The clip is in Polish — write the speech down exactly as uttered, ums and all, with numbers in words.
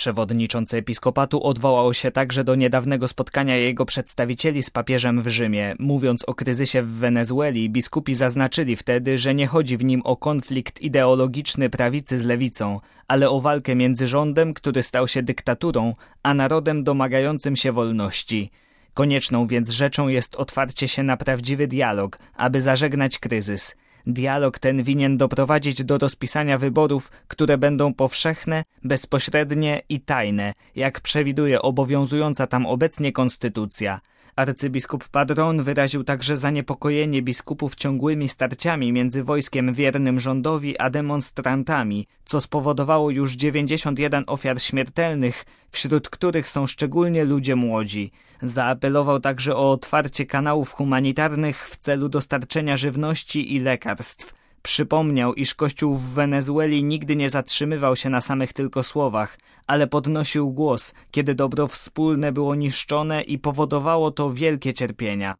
Przewodniczący episkopatu odwołał się także do niedawnego spotkania jego przedstawicieli z papieżem w Rzymie. Mówiąc o kryzysie w Wenezueli, biskupi zaznaczyli wtedy, że nie chodzi w nim o konflikt ideologiczny prawicy z lewicą, ale o walkę między rządem, który stał się dyktaturą, a narodem domagającym się wolności. Konieczną więc rzeczą jest otwarcie się na prawdziwy dialog, aby zażegnać kryzys. Dialog ten winien doprowadzić do rozpisania wyborów, które będą powszechne, bezpośrednie i tajne, jak przewiduje obowiązująca tam obecnie konstytucja. Arcybiskup Padron wyraził także zaniepokojenie biskupów ciągłymi starciami między wojskiem wiernym rządowi a demonstrantami, co spowodowało już dziewięćdziesiąt jeden ofiar śmiertelnych, wśród których są szczególnie ludzie młodzi. Zaapelował także o otwarcie kanałów humanitarnych w celu dostarczenia żywności i lekarstw. Przypomniał, iż Kościół w Wenezueli nigdy nie zatrzymywał się na samych tylko słowach, ale podnosił głos, kiedy dobro wspólne było niszczone i powodowało to wielkie cierpienia.